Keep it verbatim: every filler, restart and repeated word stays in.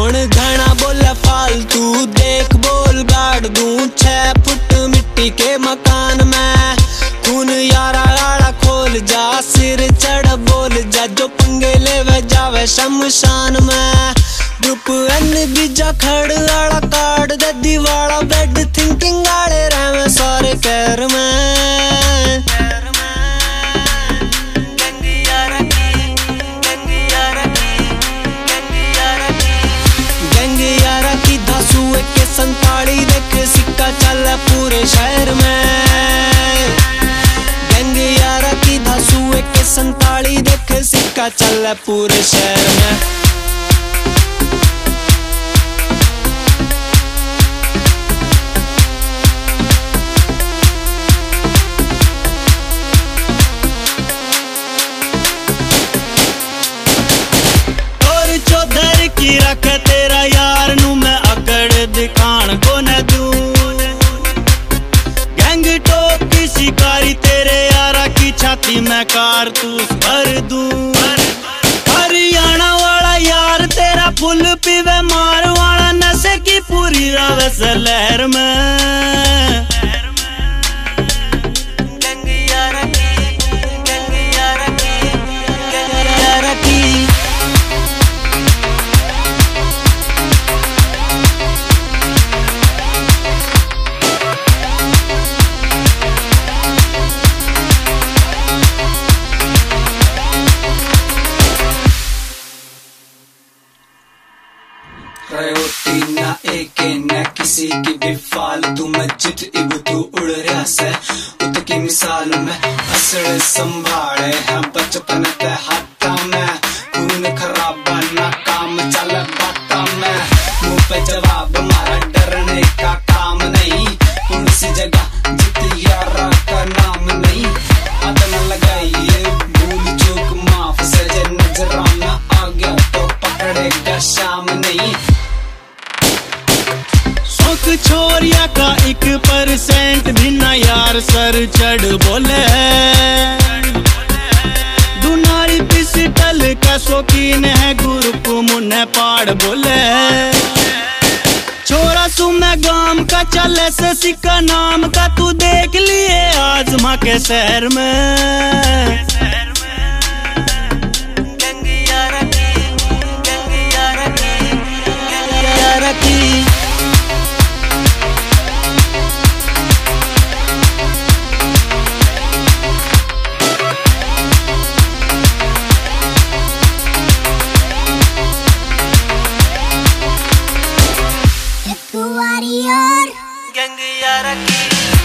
हुण घना बोले फालतू देख बोल गाड़ दूं छह फुट मिट्टी के मकान में। खून यारा आड़ा खोल जा सिर चढ़ बोल जा जो पंगे लेवे जावे शमशान में। ग्रुप एन बीजा खड़ आड़ा काट दे दीवाड़ा बेड थिंकिंग आड़े रहवे सारे कैर में। गैंग यारा की धासू के संताड़ी देख सिक्का चल पूरे शहर में। गैंग यारा की धासू के संताड़ी देख सिक्का चल पूरे शहर में। की रख तेरा यार नू मैं अकड़ दिखान को न दूं। गैंग टॉप की शिकारी तेरे यारा की छाती में कारतूस भर दूं। हरियाणा वाला यार तेरा फुल पीवे मार वाला नशे की पूरी रवस लहर में। ना एक न किसी की भी फालतू मस्जिद इब तू उड़ रहा से उत की मिसाल में असड़ संभाले है बचपन के हाथा में। खून खराबा ना काम चल बाता में मुंह पे जवाब मारा डरने का काम नहीं। कौन सी जगह जित यारा का नाम नहीं। अदन लगाइए भूल चूक माफ सजे नजरा में आ गया तो पकड़ेगा शाम नहीं। छोरिया का एक परसेंट भी ना यार सर चढ़ बोले। दुनारी पिस्टल का शौकीन है ग्रुप मुन्ने पाड़ बोले। छोरा सुमे गाम का चले से सिक्का नाम का तू देख लिए आजमा के शहर में। Warrior गैंग यारा की